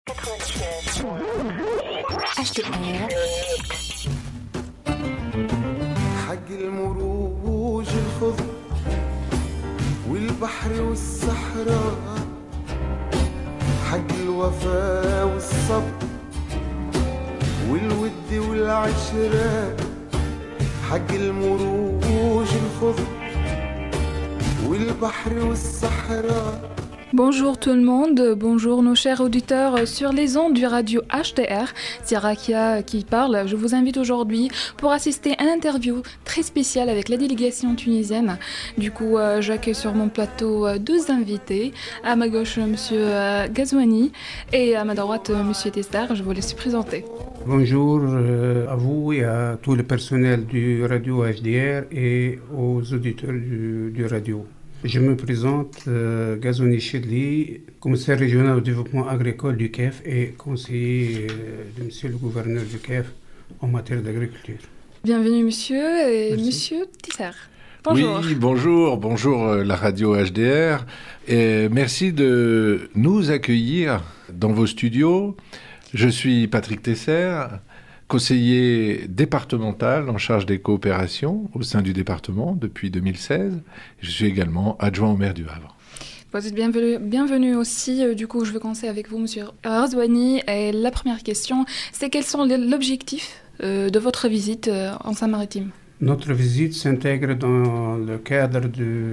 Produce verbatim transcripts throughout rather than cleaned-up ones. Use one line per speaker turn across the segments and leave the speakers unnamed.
quatre-vingt-dix-neuf H T R.
حق المروج الخضر والبحر والصحراء حق الوفاء والصبر والود والعشرة حق المروج الخضر والبحر والصحراء.
Bonjour tout le monde, bonjour nos chers auditeurs sur les ondes du radio H T R. C'est Rakia qui parle. Je vous invite aujourd'hui pour assister à une interview très spéciale avec la délégation tunisienne. Du coup, euh, j'accueille sur mon plateau euh, deux invités. À ma gauche, Monsieur euh, Ghazouani et à ma droite, euh, Monsieur Tesser. Je vous laisse présenter.
Bonjour euh, à vous et à tout le personnel du radio H D R et aux auditeurs du, du radio. Je me présente, euh, Ghazouani Chedli, commissaire régional au développement agricole du C E F et conseiller euh, de monsieur le gouverneur du C E F en matière d'agriculture.
Bienvenue monsieur et
Merci.
Monsieur Tisser. Bonjour.
Oui, bonjour, bonjour euh, la radio H D R. Et merci de nous accueillir dans vos studios. Je suis Patrick Tesser, conseiller départemental en charge des coopérations au sein du département depuis deux mille seize. Je suis également adjoint au maire du Havre.
Vous êtes bienvenue, bienvenue aussi. Du coup, je vais commencer avec vous, Monsieur Ghazouani. Et la première question, c'est quels sont les, l'objectif euh, de votre visite euh, en Seine-Maritime?
Notre visite s'intègre dans le cadre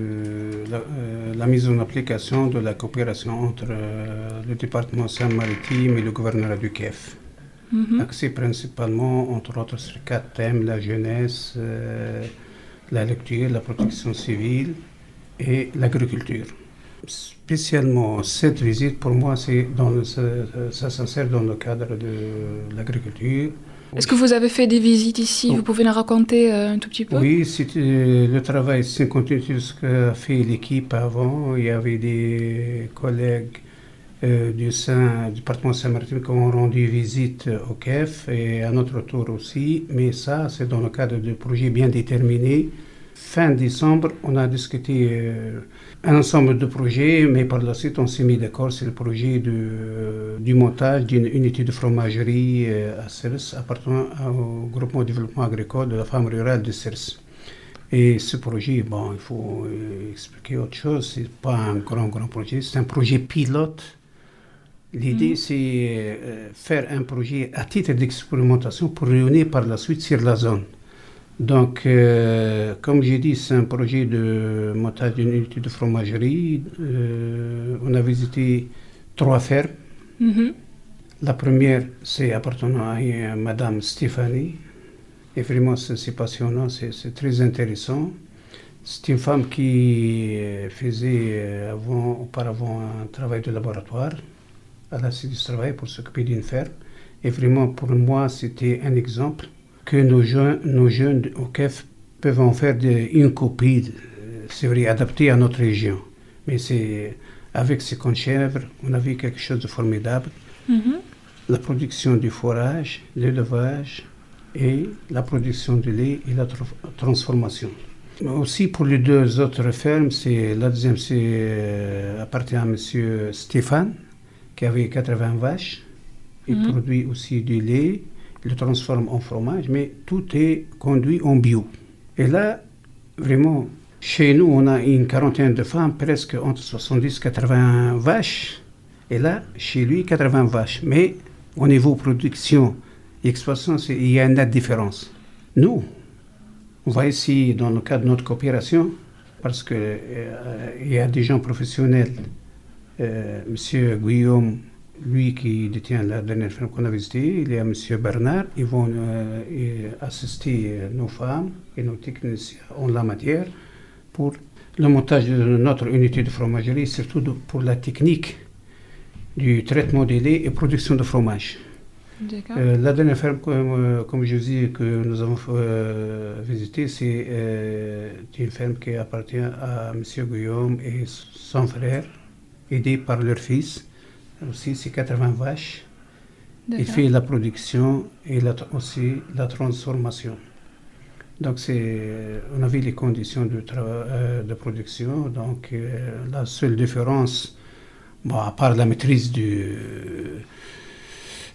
de la, euh, la mise en application de la coopération entre euh, le département Seine-Maritime et le gouvernorat du C E F. Mm-hmm. Axé principalement, entre autres, sur quatre thèmes: la jeunesse, euh, la lecture, la protection civile et l'agriculture. Spécialement, cette visite, pour moi, c'est dans le, ça, ça s'insère dans le cadre de l'agriculture.
Est-ce que vous avez fait des visites ici? Vous pouvez nous raconter euh, un tout petit peu?
Oui, c'était le travail, c'est continue ce qu'a fait l'équipe avant. Il y avait des collègues euh, du sein, du département Seine-Maritime qui ont rendu visite au C E F et à notre tour aussi. Mais ça, c'est dans le cadre de projets bien déterminés. Fin décembre, on a discuté euh, un ensemble de projets, mais par la suite, on s'est mis d'accord sur le projet de, euh, du montage d'une unité de fromagerie euh, à Sers, appartenant au groupement de développement agricole de la femme rurale de Sers. Et ce projet, bon, il faut euh, expliquer autre chose, c'est pas un grand, grand projet, c'est un projet pilote. L'idée, mmh. c'est euh, faire un projet à titre d'expérimentation pour réunir par la suite sur la zone. Donc, euh, comme j'ai dit, c'est un projet de montage d'une unité de fromagerie. Euh, on a visité trois fermes. Mm-hmm. La première, c'est appartenant à euh, Madame Stéphanie. Et vraiment, c'est, c'est passionnant, c'est, c'est très intéressant. C'est une femme qui euh, faisait euh, avant, auparavant un travail de laboratoire. Elle a cessé de travail pour s'occuper d'une ferme. Et vraiment, pour moi, c'était un exemple que nos jeunes, nos jeunes au C E F peuvent en faire de, une copie, c'est vrai, adaptée à notre région. Mais c'est, avec ces conchèvres, on a vu quelque chose de formidable. Mm-hmm. La production du fourrage, l'élevage et la production du lait et la tra- transformation. Mais aussi pour les deux autres fermes, c'est, la deuxième c'est, euh, appartient à M. Stéphane, qui avait quatre-vingts vaches. Il mm-hmm. produit aussi du lait. Le transforme en fromage, mais tout est conduit en bio. Et là, vraiment, chez nous, on a une quarantaine de femmes, presque entre soixante-dix et quatre-vingts vaches. Et là, chez lui, quatre-vingts vaches. Mais au niveau production et exploitation, il y a une nette différence. Nous, on va essayer, dans le cadre de notre coopération, parce qu'il euh, y a des gens professionnels, euh, M. Guillaume, lui qui détient la dernière ferme qu'on a visitée, il y a M. Bernard, ils vont euh, assister nos femmes et nos techniciens en la matière pour le montage de notre unité de fromagerie, surtout de, pour la technique du traitement des laits et production de fromage. Euh, la dernière ferme, comme, comme je dis, que nous avons euh, visitée, c'est euh, une ferme qui appartient à M. Guillaume et son frère, aidés par leur fils. Aussi, c'est quatre-vingts vaches. D'accord. Il fait la production et la, aussi la transformation. Donc, c'est, on a vu les conditions de, tra- euh, de production. Donc, euh, la seule différence, bon, à part la maîtrise du,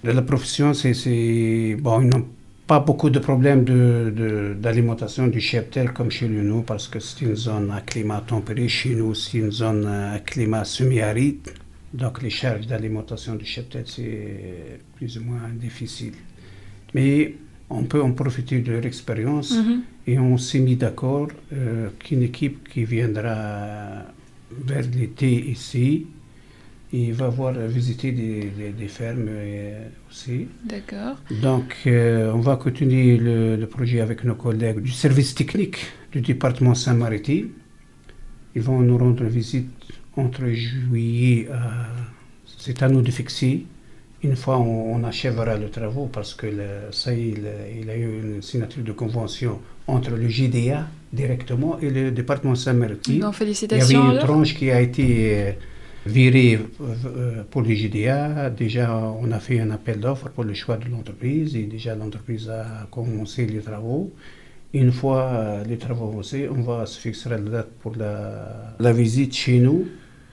de la profession, c'est, c'est bon, ils n'ont pas beaucoup de problèmes de, de, d'alimentation du cheptel comme chez nous, parce que c'est une zone à climat tempéré. Chez nous, c'est une zone à climat semi-aride. Donc les charges d'alimentation du cheptel, c'est plus ou moins difficile. Mais on peut en profiter de leur expérience mm-hmm. et on s'est mis d'accord euh, qu'une équipe qui viendra vers l'été ici, il va voir visiter des, des, des fermes euh, aussi.
D'accord.
Donc, euh, on va continuer le, le projet avec nos collègues du service technique du département Seine-Maritime. Ils vont nous rendre visite entre juillet à... C'est à nous de fixer. Une fois, on, on achèvera le travaux parce que le, ça y est, il, il a eu une signature de convention entre le G D A directement et le département Seine-Maritime.
Donc, félicitations.
Il y avait une
alors.
tranche qui a été... viré pour le G D A. Déjà, on a fait un appel d'offres pour le choix de l'entreprise et déjà l'entreprise a commencé les travaux. Une fois les travaux avancés, on va se fixer la date pour la, la visite chez nous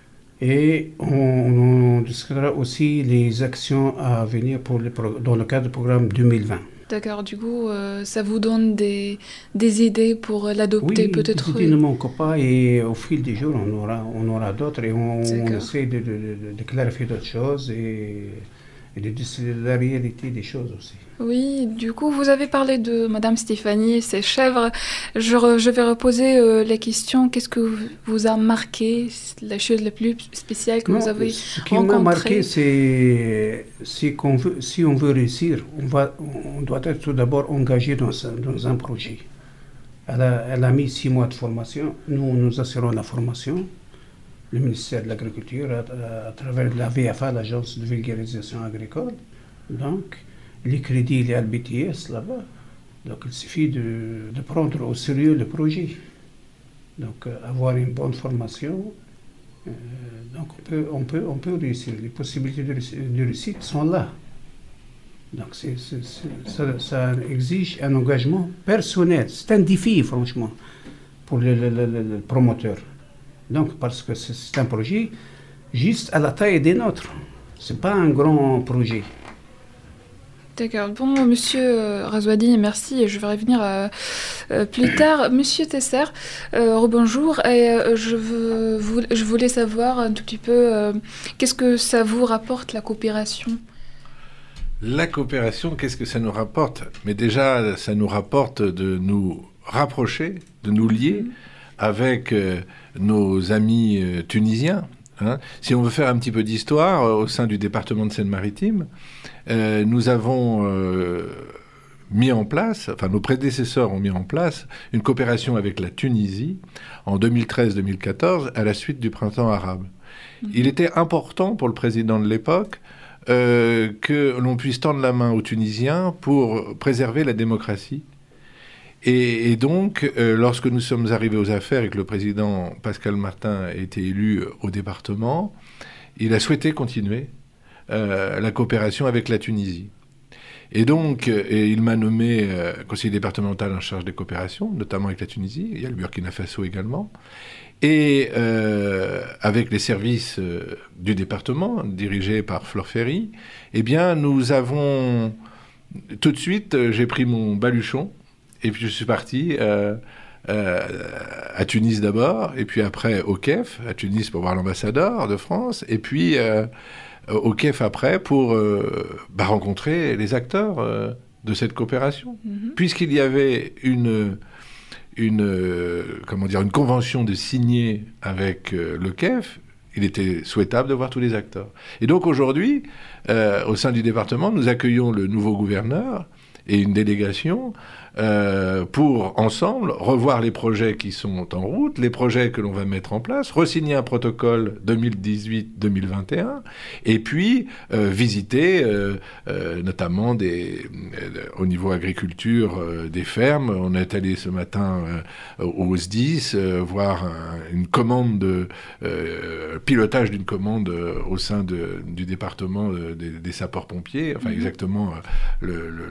et on, on discutera aussi les actions à venir pour le, dans le cadre du programme deux mille vingt.
D'accord, du coup, euh, ça vous donne des, des idées pour l'adopter
oui,
peut-être.
Les idées ne manquent pas et au fil des jours, on aura, on aura d'autres et on, on essaie de, de, de, de clarifier d'autres choses et, et de décider la réalité des choses aussi.
Oui, du coup, vous avez parlé de Madame Stéphanie et ses chèvres. Je, re, je vais reposer euh, la question. Qu'est-ce que vous a marqué, la chose la plus spéciale que
non,
vous avez
ce qui
rencontrée?
m'a marqué, c'est, c'est qu'on veut, si on veut réussir, on, va, on doit être tout d'abord engagé dans un, dans un projet. Elle a, elle a mis six mois de formation. Nous, nous assurons la formation. Le ministère de l'Agriculture, à, à travers la V F A, l'Agence de vulgarisation agricole. Donc, les crédits, les L B T S là-bas. Donc, il suffit de, de prendre au sérieux le projet. Donc, euh, avoir une bonne formation. Euh, donc, on peut, on, peut, on peut réussir. Les possibilités de, de réussite sont là. Donc, c'est, c'est, c'est, ça, ça exige un engagement personnel. C'est un défi, franchement, pour le, le, le, le promoteur. Donc, parce que c'est, c'est un projet juste à la taille des nôtres. Ce n'est pas un grand projet.
D'accord. Bon, monsieur Razouadi, merci. Je vais revenir euh, euh, plus tard. Monsieur Tesser, euh, rebonjour. Et euh, je, veux, vous, je voulais savoir un tout petit peu euh, qu'est-ce que ça vous rapporte, la coopération ?
La coopération, qu'est-ce que ça nous rapporte ? Mais déjà, ça nous rapporte de nous rapprocher, de nous lier mmh. avec euh, nos amis euh, tunisiens. Hein. Si on veut faire un petit peu d'histoire, euh, au sein du département de Seine-Maritime, euh, nous avons euh, mis en place, enfin nos prédécesseurs ont mis en place une coopération avec la Tunisie en deux mille treize deux mille quatorze à la suite du printemps arabe. Mmh. Il était important pour le président de l'époque euh, que l'on puisse tendre la main aux Tunisiens pour préserver la démocratie. Et, et donc, euh, lorsque nous sommes arrivés aux affaires et que le président Pascal Martin a été élu au département, il a souhaité continuer euh, la coopération avec la Tunisie. Et donc, et il m'a nommé euh, conseiller départemental en charge des coopérations, notamment avec la Tunisie. Il y a le Burkina Faso également. Et euh, avec les services euh, du département, dirigés par Flore Ferry, eh bien, nous avons... Tout de suite, euh, j'ai pris mon baluchon. Et puis je suis parti euh, euh, à Tunis d'abord, et puis après au Kef, à Tunis pour voir l'ambassadeur de France, et puis euh, au Kef après pour euh, bah, rencontrer les acteurs euh, de cette coopération. Mm-hmm. Puisqu'il y avait une, une, euh, comment dire, une convention de signer avec euh, le Kef, il était souhaitable de voir tous les acteurs. Et donc aujourd'hui, euh, au sein du département, nous accueillons le nouveau gouverneur et une délégation euh, pour, ensemble, revoir les projets qui sont en route, les projets que l'on va mettre en place, re-signer un protocole deux mille dix-huit deux mille vingt et un, et puis euh, visiter euh, euh, notamment des, euh, au niveau agriculture euh, des fermes. On est allé ce matin euh, au S D I S euh, voir un, une commande, de, euh, pilotage d'une commande euh, au sein de, du département euh, des, des sapeurs-pompiers, enfin mmh. exactement euh, le, le, le, le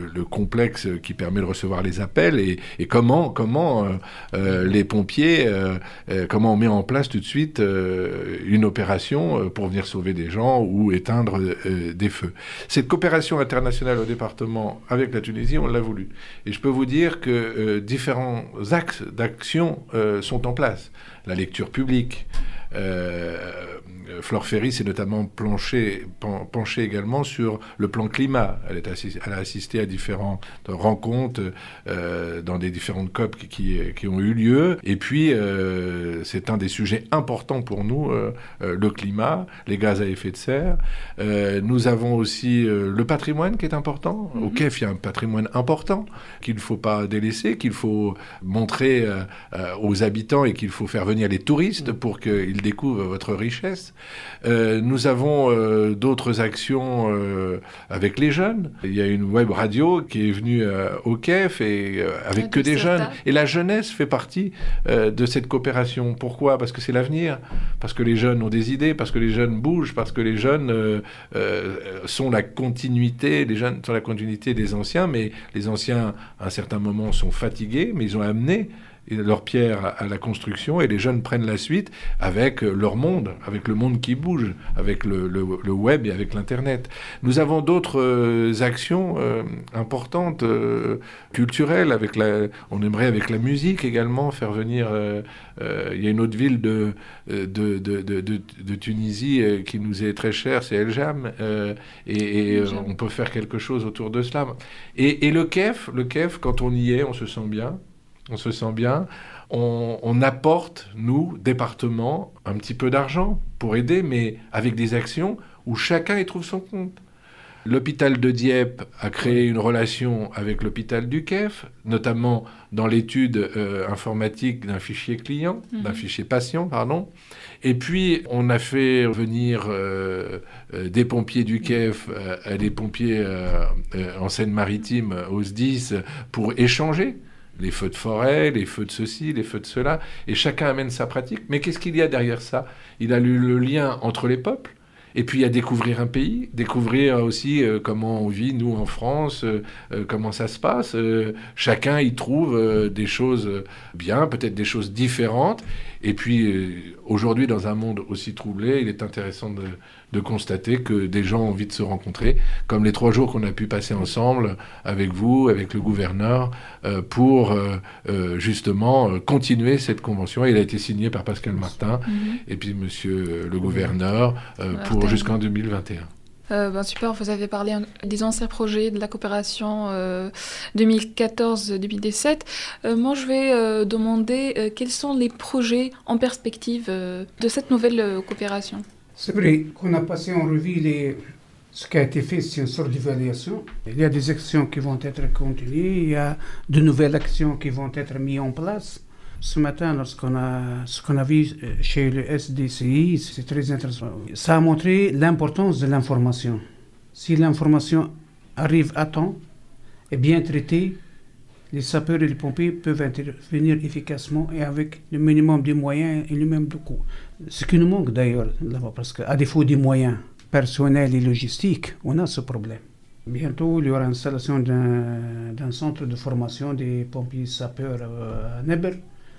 le, le complexe qui permet de recevoir les appels et, et comment, comment euh, euh, les pompiers, euh, euh, comment on met en place tout de suite euh, une opération euh, pour venir sauver des gens ou éteindre euh, des feux. Cette coopération internationale au département avec la Tunisie, on l'a voulu. Et je peux vous dire que euh, différents axes d'action euh, sont en place. La lecture publique, euh, Flore Ferry s'est notamment planché, pen, penchée également sur le plan climat. Elle, est assis, elle a assisté à différentes rencontres euh, dans des différentes C O P qui, qui, qui ont eu lieu. Et puis, euh, c'est un des sujets importants pour nous, euh, euh, le climat, les gaz à effet de serre. Euh, nous avons aussi euh, le patrimoine qui est important. Mm-hmm. Au C E F, il y a un patrimoine important qu'il ne faut pas délaisser, qu'il faut montrer euh, euh, aux habitants et qu'il faut faire venir les touristes pour qu'ils découvrent votre richesse. Euh, nous avons euh, d'autres actions euh, avec les jeunes. Il y a une web radio qui est venue euh, au C E F et euh, avec ouais, que des jeunes. Ça. Et la jeunesse fait partie euh, de cette coopération. Pourquoi ? Parce que c'est l'avenir. Parce que les jeunes ont des idées, parce que les jeunes bougent, parce que les jeunes euh, euh, sont la continuité, les jeunes sont la continuité des anciens, mais les anciens, à un certain moment, sont fatigués, mais ils ont amené leur pierre à la construction et les jeunes prennent la suite avec leur monde, avec le monde qui bouge, avec le, le, le web et avec l'Internet. Nous avons d'autres euh, actions euh, importantes, euh, culturelles. Avec la, on aimerait avec la musique également faire venir... Euh, euh, il y a une autre ville de, de, de, de, de, de Tunisie euh, qui nous est très chère, c'est El Jam. Euh, et et euh, on peut faire quelque chose autour de cela. Et, et le C E F, le C E F, quand on y est, on se sent bien. On se sent bien, on, on apporte, nous, département, un petit peu d'argent pour aider, mais avec des actions où chacun y trouve son compte. L'hôpital de Dieppe a créé une relation avec l'hôpital du C E F, notamment dans l'étude euh, informatique d'un fichier client, mmh. d'un fichier patient, pardon. Et puis, on a fait venir euh, euh, des pompiers du C E F euh, à des pompiers euh, euh, en Seine-Maritime, au S D I S, pour échanger. Les feux de forêt, les feux de ceci, les feux de cela, et chacun amène sa pratique. Mais qu'est-ce qu'il y a derrière ça ? Il a le, le lien entre les peuples, et puis il y a découvrir un pays, découvrir aussi euh, comment on vit, nous, en France, euh, euh, comment ça se passe. Euh, chacun y trouve euh, des choses bien, peut-être des choses différentes. Et puis, euh, aujourd'hui, dans un monde aussi troublé, il est intéressant de, de constater que des gens ont envie de se rencontrer, comme les trois jours qu'on a pu passer ensemble avec vous, avec le gouverneur, euh, pour euh, euh, justement euh, continuer cette convention. Il a été signé par Pascal Martin mm-hmm. et puis monsieur le gouverneur euh, pour jusqu'en deux mille vingt et un.
Euh, ben super, vous avez parlé des anciens projets de la coopération euh, deux mille quatorze deux mille dix-sept. Euh, moi, je vais euh, demander euh, quels sont les projets en perspective euh, de cette nouvelle euh, coopération.
C'est vrai qu'on a passé en revue les... ce qui a été fait, c'est une sorte d'évaluation. Il y a des actions qui vont être continuées, il y a de nouvelles actions qui vont être mises en place. Ce matin, lorsqu'on a, ce qu'on a vu chez le S D C I, c'est très intéressant. Ça a montré l'importance de l'information. Si l'information arrive à temps et bien traitée, les sapeurs et les pompiers peuvent intervenir efficacement et avec le minimum de moyens et le même de coûts. Ce qui nous manque d'ailleurs là-bas, parce qu'à défaut des moyens personnels et logistiques, on a ce problème. Bientôt, il y aura l'installation d'un, d'un centre de formation des pompiers sapeurs à Neber.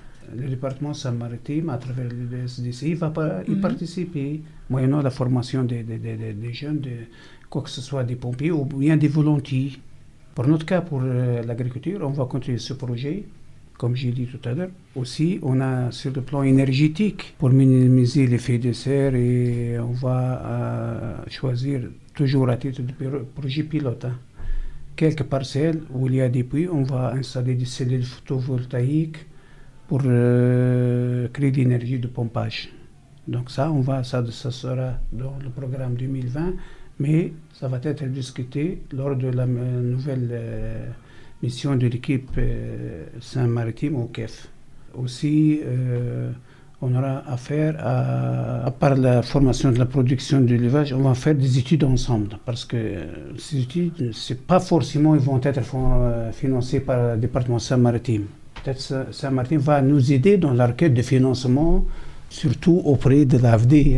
Le département Seine-Maritime, à travers le S D C I, va pas y mm-hmm. participer, moyennant la formation des, des, des, des jeunes, de, quoi que ce soit des pompiers ou bien des volontiers. Pour notre cas, pour euh, l'agriculture, on va continuer ce projet, comme j'ai dit tout à l'heure. Aussi, on a sur le plan énergétique, pour minimiser l'effet de serre, et on va euh, choisir, toujours à titre de projet pilote, hein, quelques parcelles où il y a des puits, on va installer des cellules photovoltaïques pour euh, créer de l'énergie de pompage. Donc ça, on va, ça, ça sera dans le programme deux mille vingt, mais ça va être discuté lors de la euh, nouvelle euh, mission de l'équipe euh, Seine-Maritime au C E F. Aussi, euh, on aura affaire à, à part la formation de la production de l'élevage, on va faire des études ensemble, parce que euh, ces études, c'est pas forcément, ils vont être euh, financées par le département Seine-Maritime. Peut-être Seine-Maritime va nous aider dans la requête de financement, surtout auprès de l'A F D, hein,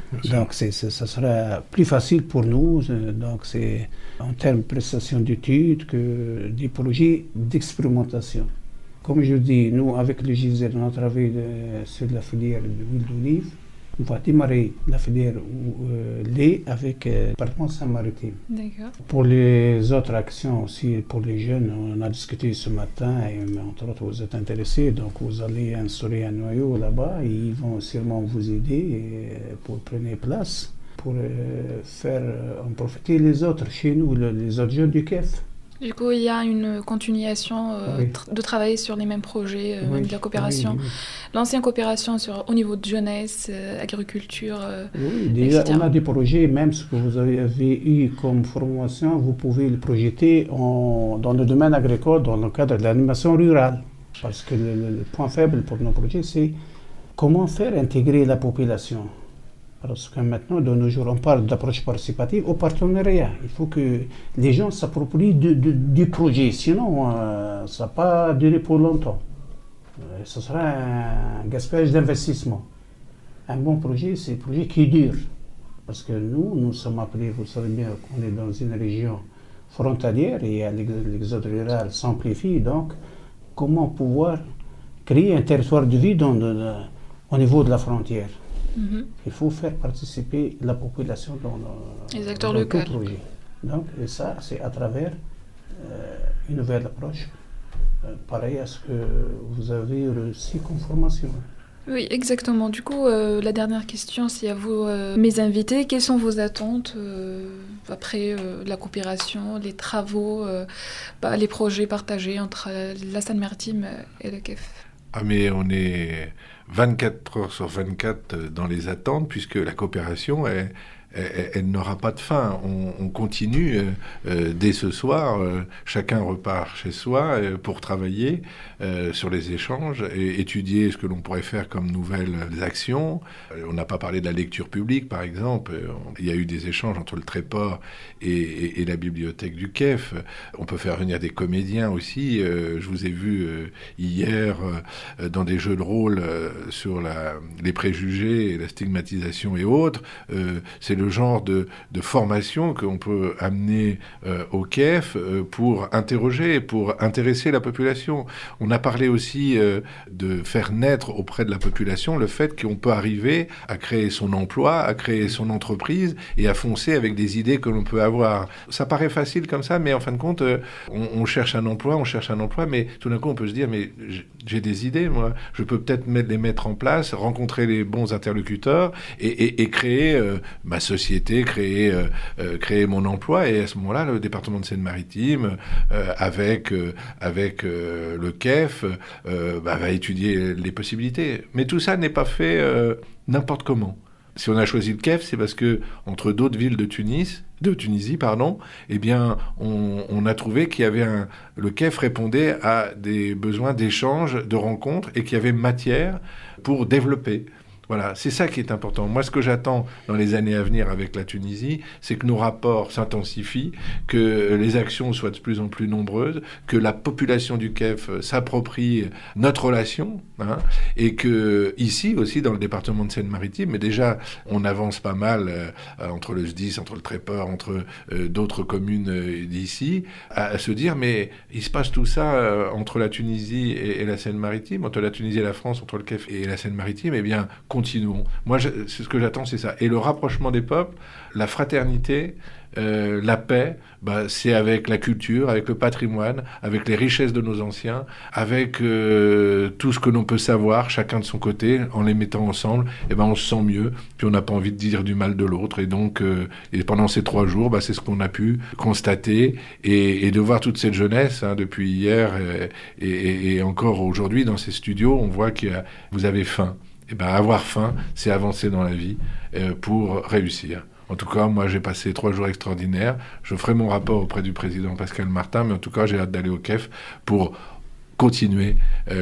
Donc, c'est, c'est, ça sera plus facile pour nous. Donc, c'est en termes de prestation d'études que des projets d'expérimentation. Comme je dis, nous, avec le G I Z, on a travaillé de, sur la filière de l'huile d'olive. On va démarrer la filière euh, lait avec le euh, département Seine-Maritime.
D'accord.
Pour les autres actions aussi, pour les jeunes, on a discuté ce matin et entre autres vous êtes intéressés, donc vous allez instaurer un noyau là-bas et ils vont sûrement vous aider pour prendre place, pour euh, faire en profiter les autres chez nous, le, les autres jeunes du K E F.
Du coup, il y a une continuation euh,
oui.
tr- de travailler sur les mêmes projets, euh,
oui.
même de la coopération.
Oui, oui.
L'ancienne coopération sur, au niveau de jeunesse, euh, agriculture, euh,
oui, déjà,
et cetera.
On a des projets, même ce que vous avez, avez eu comme formation, vous pouvez le projeter en, dans le domaine agricole, dans le cadre de l'animation rurale. Parce que le, le point faible pour nos projets, c'est comment faire intégrer la population. Parce que maintenant, de nos jours, on parle d'approche participative au partenariat. Il faut que les gens s'approprient du, du, du projet, sinon euh, ça ne va pas durer pour longtemps. Euh, ce sera un gaspillage d'investissement. Un bon projet, c'est un projet qui dure. Parce que nous, nous sommes appelés, vous savez bien qu'on est dans une région frontalière et l'exode rural s'amplifie. Donc, comment pouvoir créer un territoire de vie dans le, au niveau de la frontière? Mm-hmm. Il faut faire participer la population dans le,
les acteurs
dans
locaux.
tout projet. Donc, et ça, c'est à travers euh, une nouvelle approche, euh, pareil à ce que vous avez reçu comme formation.
Oui, exactement. Du coup, euh, la dernière question, c'est à vous, euh, mes invités. Quelles sont vos attentes euh, après euh, la coopération, les travaux, euh, bah, les projets partagés entre euh, la Seine-Maritime et le K E F?
Ah, mais on est vingt-quatre heures sur vingt-quatre dans les attentes, puisque la coopération est... Elle, elle n'aura pas de fin. On, on continue euh, euh, dès ce soir. Euh, chacun repart chez soi euh, pour travailler euh, sur les échanges et étudier ce que l'on pourrait faire comme nouvelles actions. Euh, on n'a pas parlé de la lecture publique, par exemple. Euh, il y a eu des échanges entre le Tréport et, et, et la bibliothèque du K E F. On peut faire venir des comédiens aussi. Euh, je vous ai vu euh, hier euh, dans des jeux de rôle euh, sur la, les préjugés et la stigmatisation et autres. Euh, c'est le genre de, de formation qu'on peut amener euh, au K E F euh, pour interroger, pour intéresser la population. On a parlé aussi euh, de faire naître auprès de la population le fait qu'on peut arriver à créer son emploi, à créer son entreprise et à foncer avec des idées que l'on peut avoir. Ça paraît facile comme ça, mais en fin de compte, euh, on, on cherche un emploi, on cherche un emploi, mais tout d'un coup, on peut se dire, mais j'ai des idées, moi. Je peux peut-être les mettre en place, rencontrer les bons interlocuteurs et, et, et créer euh, ma société, créer, euh, euh, créer mon emploi. Et à ce moment-là, le département de Seine-Maritime, euh, avec, euh, avec euh, le K E F, euh, bah, va étudier les possibilités. Mais tout ça n'est pas fait euh, n'importe comment. Si on a choisi le K E F, c'est parce que entre d'autres villes de Tunis, de Tunisie, pardon, eh bien, on, on a trouvé qu'il y avait un, le K E F répondait à des besoins d'échanges, de rencontres, et qu'il y avait matière pour développer. Voilà, c'est ça qui est important. Moi, ce que j'attends dans les années à venir avec la Tunisie, c'est que nos rapports s'intensifient, que les actions soient de plus en plus nombreuses, que la population du K E F s'approprie notre relation, hein, et que ici aussi, dans le département de Seine-Maritime, mais déjà, on avance pas mal euh, entre le S D I S, entre le Tréport, entre euh, d'autres communes euh, d'ici, à, à se dire, mais il se passe tout ça euh, entre la Tunisie et, et la Seine-Maritime, entre la Tunisie et la France, entre le K E F et la Seine-Maritime, eh bien, continuons. Moi, je, c'est ce que j'attends, c'est ça. Et le rapprochement des peuples, la fraternité, euh, la paix, bah, c'est avec la culture, avec le patrimoine, avec les richesses de nos anciens, avec euh, tout ce que l'on peut savoir, chacun de son côté, en les mettant ensemble, et ben on se sent mieux, puis on n'a pas envie de dire du mal de l'autre. Et donc, euh, et pendant ces trois jours, bah, c'est ce qu'on a pu constater, et, et de voir toute cette jeunesse, hein, depuis hier et, et, et encore aujourd'hui dans ces studios, on voit que vous avez faim. Eh ben, avoir faim, c'est avancer dans la vie euh, pour réussir. En tout cas, moi, j'ai passé trois jours extraordinaires. Je ferai mon rapport auprès du président Pascal Martin, mais en tout cas, j'ai hâte d'aller au K E F pour continuer euh,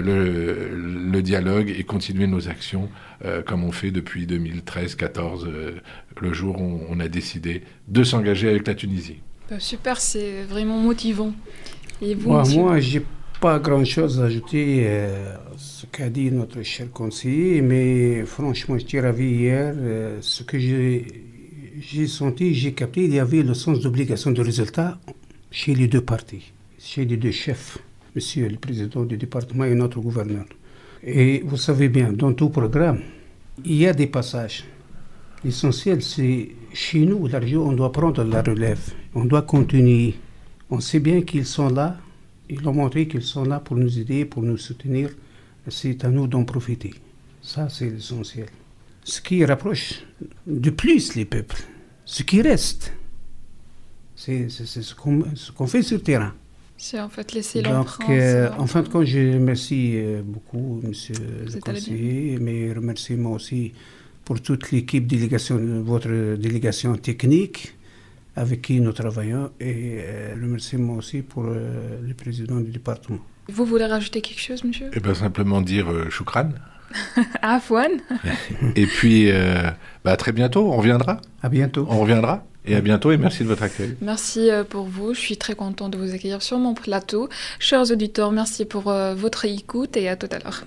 le, le dialogue et continuer nos actions euh, comme on fait depuis deux mille treize quatorze, euh, le jour où on a décidé de s'engager avec la Tunisie.
Bah, super, c'est vraiment motivant. Et vous,
moi,
monsieur...
moi j'ai pas grand-chose à ajouter euh, à ce qu'a dit notre cher conseiller, mais franchement, j'étais ravi hier. Euh, ce que j'ai, j'ai senti, j'ai capté, il y avait le sens d'obligation de résultat chez les deux partis, chez les deux chefs, monsieur le président du département et notre gouverneur. Et vous savez bien, dans tout programme, il y a des passages. L'essentiel, c'est chez nous, la région, on doit prendre la relève, on doit continuer. On sait bien qu'ils sont là. Ils ont montré qu'ils sont là pour nous aider, pour nous soutenir. C'est à nous d'en profiter. Ça, c'est l'essentiel. Ce qui rapproche de plus les peuples, ce qui reste, c'est, c'est, c'est ce, qu'on, ce qu'on fait sur le terrain.
C'est en fait laisser
Donc,
l'empreinte.
euh, en fin de compte, je remercie euh, beaucoup monsieur le conseiller, mais remercie moi aussi pour toute l'équipe délégation, votre délégation technique, avec qui nous travaillons, et euh, remerciement aussi pour euh, le président du département.
Vous voulez rajouter quelque chose, monsieur?
Eh bien, simplement dire euh, choukran.
Afwan.
Et puis, euh, bah, à très bientôt, on reviendra.
À bientôt.
On reviendra, et à bientôt, et merci de votre accueil.
Merci pour vous, je suis très contente de vous accueillir sur mon plateau. Chers auditeurs, merci pour euh, votre écoute, et à tout à l'heure.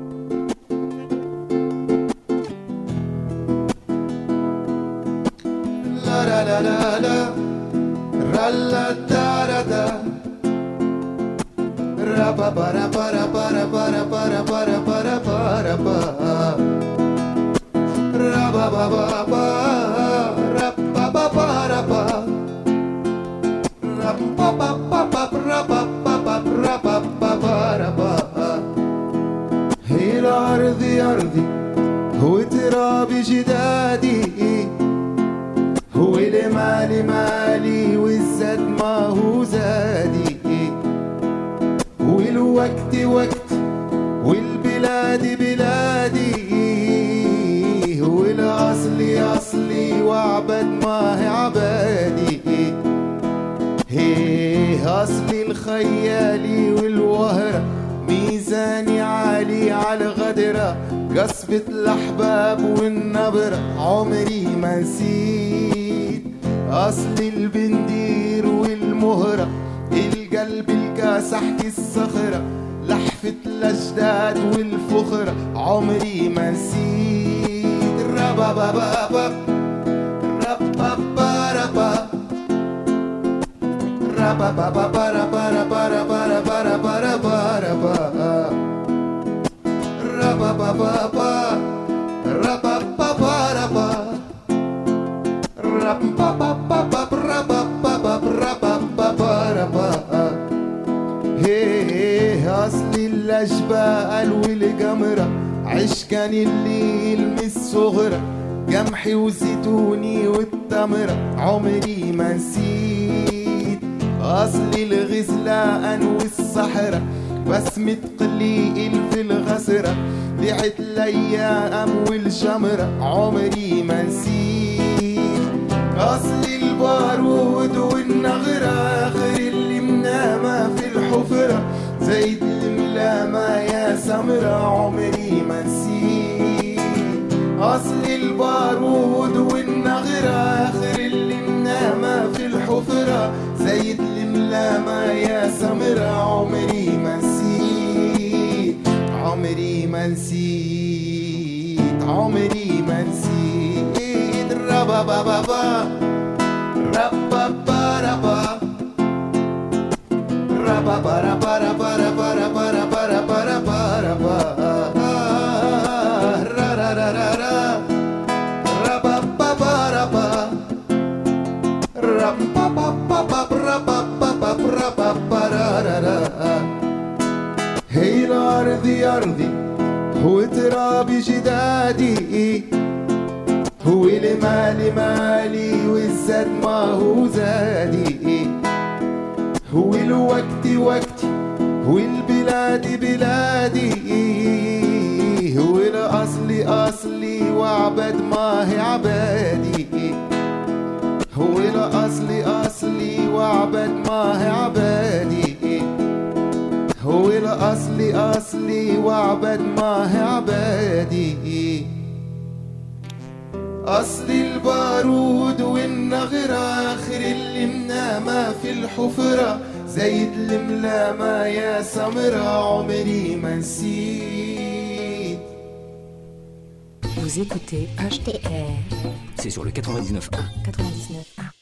La la la la, ra la da da da, ra ba ba ra ba ra ba ra ba ra ba ra ba ra ba ra ba ra ba, ra ba ba ba ba, ra ba ba ba ra ba, ra ba ba ba ba ra ba ba ba ra ba ba ba ra ba. هي الأرض أرضي وترابي جدادي، هو المالي مالي والزاد ما هو زادي، والوقت وقت والبلاد بلادي، هو الأصلي أصلي وعبد ما هي عبادي، هي أصلي الخيالي والوهرة ميزاني عالي على غدرة، قصبة الأحباب والنبرة عمري ما نسيت، أصل البندير والمهرة القلب الكاسحت الصخرة، لحفة الأجداد والفخرة عمري ما نسيت، ربا بابا ربا باربا ربا بابا باربا ربا ربا ربا ربا ربا ربا ربا بابا با ربا بابا ربا ربا بابا ربا بابا ربا بابا ربا، هي أصلي الأجبال والقمرة عشقان اللي يلمس صغرة، قمحي وزيتوني والتمرة عمري ما نسيت، أصلي الغزلان والصحرة بسمة قليل في الغسرة، لعت الأيام والشمرة عمري ما نسيت، أصلي البارود والنغرة آخر اللي منامة في الحفرة، زيد الملامة يا سمرة عمري ما نسيت، أصلي البارود والنغرة آخر اللي منامة في الحفرة، زيد الملامة يا سمرة عمري ما نسيت، عمري ما نسيت، عمري ما نسيت، ربا بابا با ربا باربا ربا باربا ربا ربا ربا ربا ربا ربا ربا را را را را را ربا بابا ربا ربا بابا ربا بابا ربا را را را، هي الأرض أرضي وترابي جدادي، هو المالي مالي والزاد ما هو زادي، هو الوقت وقتي والبلاد بلادي، هو الأصلي أصلي وعبد ما هي عبادي، هو الأصلي أصلي وعبد ما هي عبادي، هو الأصلي أصلي وعبد ما هي عبادي، أصلي البارود والنغرة آخر اللي منامة في الحفرة، زايد الملامة يا سمرة عمري ما نسيت.
Vous écoutez H T R.
C'est sur le quatre-vingt-dix-neuf point un.
quatre-vingt-dix-neuf point un.